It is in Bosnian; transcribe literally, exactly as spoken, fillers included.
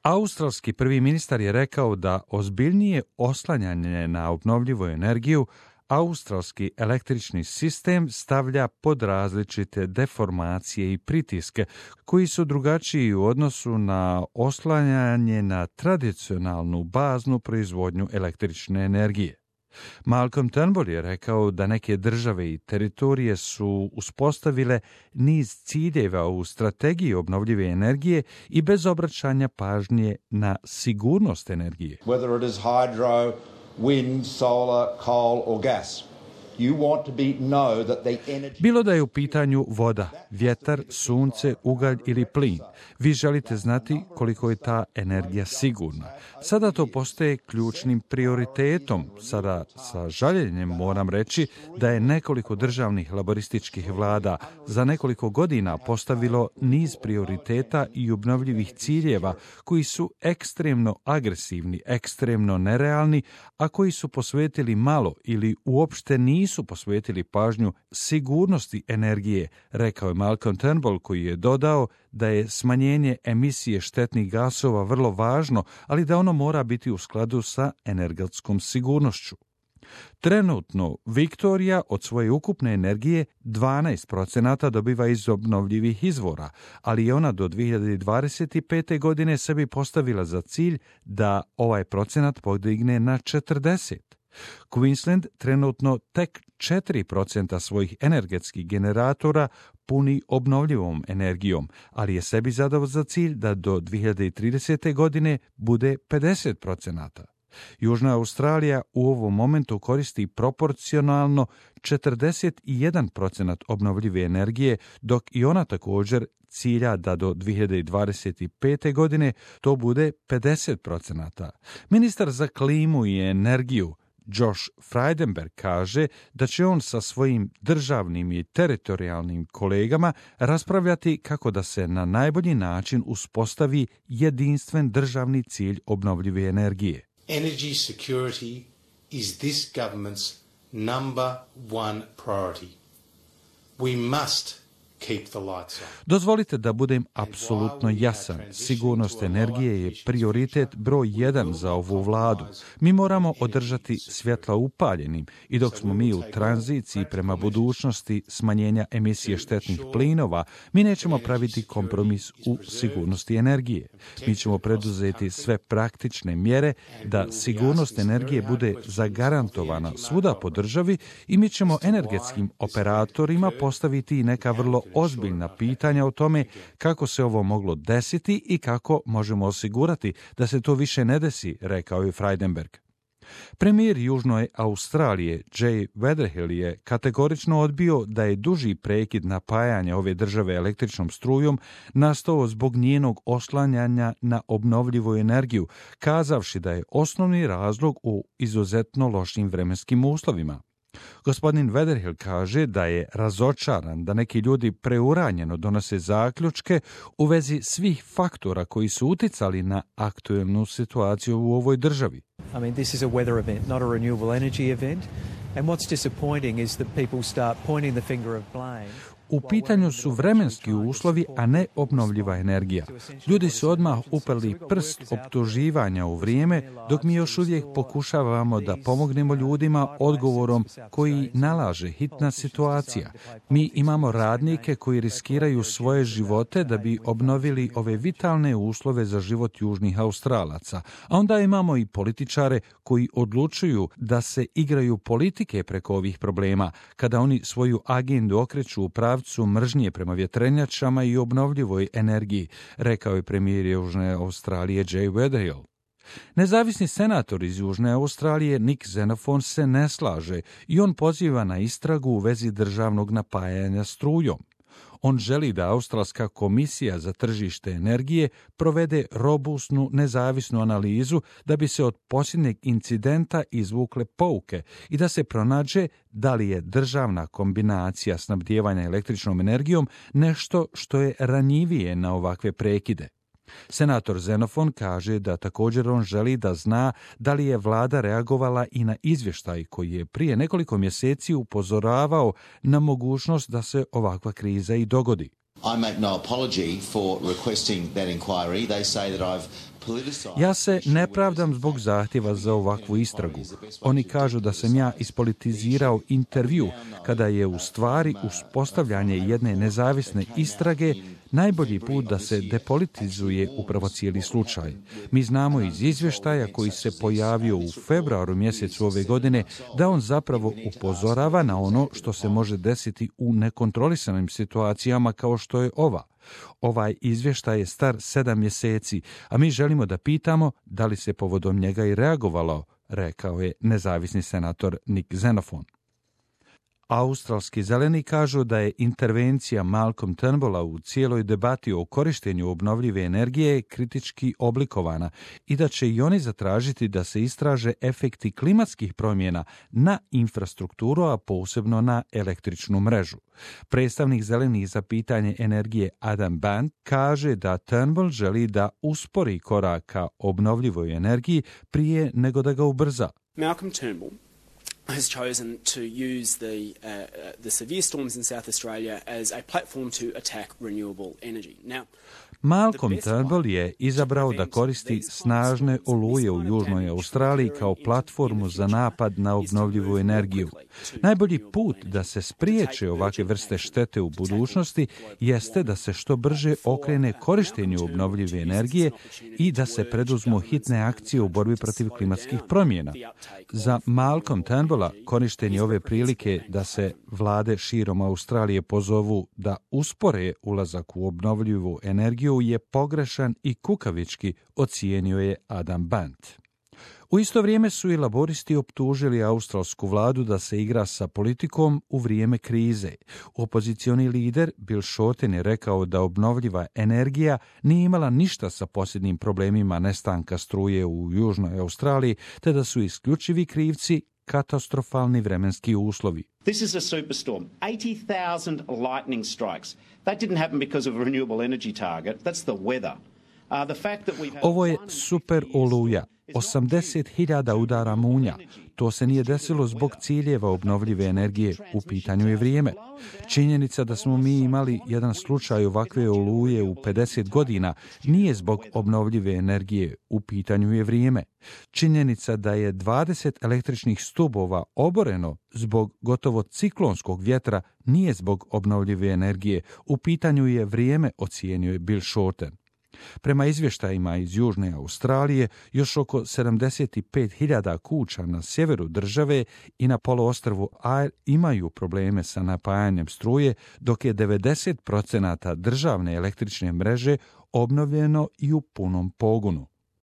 Australski prvi ministar je rekao da ozbiljnije oslanjanje na obnovljivu energiju australski električni sistem stavlja pod različite deformacije i pritiske koji su drugačiji u odnosu na oslanjanje na tradicionalnu baznu proizvodnju električne energije. Malcolm Turnbull je rekao da neke države i teritorije su uspostavile niz ciljeva u strategiji obnovljive energije i bez obraćanja pažnje na sigurnost energije. Whether it is hydro, wind, solar, coal or gas. You want to be know that the energy... Bilo da je u pitanju voda, vjetar, sunce, ugalj ili plin, vi želite znati koliko je ta energija sigurna. Sada to postaje ključnim prioritetom. Sada sa žaljenjem moram reći da je nekoliko državnih laborističkih vlada za nekoliko godina postavilo niz prioriteta i obnovljivih ciljeva koji su ekstremno agresivni, ekstremno nerealni, a koji su posvetili malo ili uopšte nisu posvetili pažnju sigurnosti energije, rekao je Malcolm Turnbull, koji je dodao da je smanjenje emisije štetnih gasova vrlo važno, ali da ono mora biti u skladu sa energetskom sigurnošću. Trenutno Viktorija od svoje ukupne energije dvanaest procenata dobiva iz obnovljivih izvora, ali je ona do dvije hiljade dvadeset pete. godine sebi postavila za cilj da ovaj procenat podigne na četrdeset. Queensland trenutno tek četiri procenta svojih energetskih generatora puni obnovljivom energijom, ali je sebi zadao za cilj da do dvije hiljade tridesete. godine bude pedeset procenata. Južna Australija u ovom momentu koristi proporcionalno četrdeset jedan procenat obnovljive energije, dok i ona također cilja da do dvije hiljade dvadeset pete. godine to bude pedeset procenata. Ministar za klimu i energiju Josh Frydenberg kaže da će on sa svojim državnim i teritorijalnim kolegama raspravljati kako da se na najbolji način uspostavi jedinstven državni cilj obnovljive energije. Energy security is this government's number one priority. We must keep the lights on. Dozvolite da budem apsolutno jasan. Sigurnost energije je prioritet broj jedan za ovu vladu. Mi moramo održati svjetla upaljenim i dok smo mi u tranziciji prema budućnosti smanjenja emisije štetnih plinova, mi nećemo praviti kompromis u sigurnosti energije. Mi ćemo preduzeti sve praktične mjere da sigurnost energije bude zagarantovana svuda po državi i mi ćemo energetskim operatorima postaviti neka vrlo ozbiljna pitanja o tome kako se ovo moglo desiti i kako možemo osigurati da se to više ne desi, rekao je Frydenberg. Premijer Južne Australije Jay Weatherhill je kategorično odbio da je duži prekid napajanja ove države električnom strujom nastao zbog njenog oslanjanja na obnovljivu energiju, kazavši da je osnovni razlog u izuzetno lošim vremenskim uslovima. Gospodin Weatherhill kaže da je razočaran da neki ljudi preuranjeno donose zaključke u vezi svih faktora koji su uticali na aktuelnu situaciju u ovoj državi. I mean, this is a weather event, not a renewable energy event. And what's disappointing is that people start pointing the finger of blame. U pitanju su vremenski uslovi, a ne obnovljiva energija. Ljudi su odmah upeli prst optuživanja u vrijeme, dok mi još uvijek pokušavamo da pomognemo ljudima odgovorom koji nalaže hitna situacija. Mi imamo radnike koji riskiraju svoje živote da bi obnovili ove vitalne uslove za život južnih Australaca. A onda imamo i političare koji odlučuju da se igraju politike preko ovih problema, kada oni svoju agendu okreću u pravcu mržnje prema vjetrenjačama i obnovljivoj energiji, rekao je premijer Južne Australije Jay Weatherhill. Nezavisni senator iz Južne Australije Nick Xenophon se ne slaže i on poziva na istragu u vezi državnog napajanja strujom. On želi da Australska komisija za tržište energije provede robustnu nezavisnu analizu da bi se od posljednjeg incidenta izvukle pouke i da se pronađe da li je državna kombinacija snabdijevanja električnom energijom nešto što je ranjivije na ovakve prekide. Senator Xenophon kaže da također on želi da zna da li je vlada reagovala i na izvještaj koji je prije nekoliko mjeseci upozoravao na mogućnost da se ovakva kriza i dogodi. I make no apology for requesting that inquiry. They say that I've Ja se ne pravdam zbog zahtjeva za ovakvu istragu. Oni kažu da sam ja ispolitizirao intervju, kada je u stvari uspostavljanje jedne nezavisne istrage najbolji put da se depolitizuje upravo cijeli slučaj. Mi znamo iz izvještaja koji se pojavio u februaru mjesecu ove godine da on zapravo upozorava na ono što se može desiti u nekontrolisanim situacijama kao što je ova. Ovaj izvještaj je star sedam mjeseci, a mi želimo da pitamo da li se povodom njega i reagovalo, rekao je nezavisni senator Nick Xenophon. Australski zeleni kažu da je intervencija Malcolm Turnbulla u cijeloj debati o korištenju obnovljive energije kritički oblikovana i da će i oni zatražiti da se istraže efekti klimatskih promjena na infrastrukturu, a posebno na električnu mrežu. Predstavnik zelenih za pitanje energije Adam Band kaže da Turnbull želi da uspori korak ka obnovljivoj energiji prije nego da ga ubrza. Malcolm Turnbull has chosen to use the, uh, uh, the severe storms in South Australia as a platform to attack renewable energy. Now, Malcolm Turnbull je izabrao da koristi snažne oluje u Južnoj Australiji kao platformu za napad na obnovljivu energiju. Najbolji put da se spriječe ovakve vrste štete u budućnosti jeste da se što brže okrene korištenju obnovljive energije i da se preduzmu hitne akcije u borbi protiv klimatskih promjena. Za Malcolm Turnbulla korištenje ove prilike da se vlade širom Australije pozovu da uspore ulazak u obnovljivu energiju je pogrešan i kukavički, ocijenio je Adam Band. U isto vrijeme su i laboristi optužili australsku vladu da se igra sa politikom u vrijeme krize. Opozicioni lider Bill Shorten je rekao da obnovljiva energija nije imala ništa sa posljednjim problemima nestanka struje u Južnoj Australiji, te da su isključivi krivci katastrofalni vremenski uslovi. This is a superstorm. eighty thousand lightning strikes. That didn't happen because of a renewable energy target. That's the weather. Uh, the fact that we've had Ovo je super oluja. osamdeset hiljada udara munja. To se nije desilo zbog ciljeva obnovljive energije. U pitanju je vrijeme. Činjenica da smo mi imali jedan slučaj ovakve oluje u pedeset godina nije zbog obnovljive energije. U pitanju je vrijeme. Činjenica da je dvadeset električnih stubova oboreno zbog gotovo ciklonskog vjetra nije zbog obnovljive energije. U pitanju je vrijeme, ocijenio je Bill Shorten. Prema izvještajima iz Južne Australije, još oko sedamdeset pet hiljada kuća na sjeveru države i na poluostrvu Eyre imaju probleme sa napajanjem struje, dok je devedeset posto državne električne mreže obnovljeno i u punom pogonu.